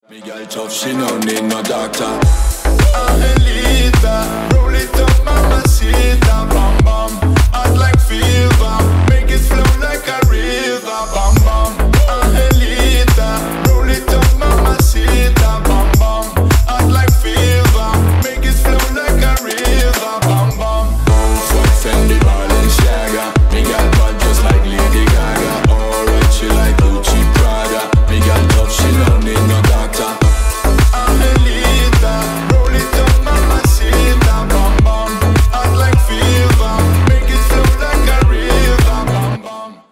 Me girl tough, she no need no doctor. Angelita, roll it up, mamacita.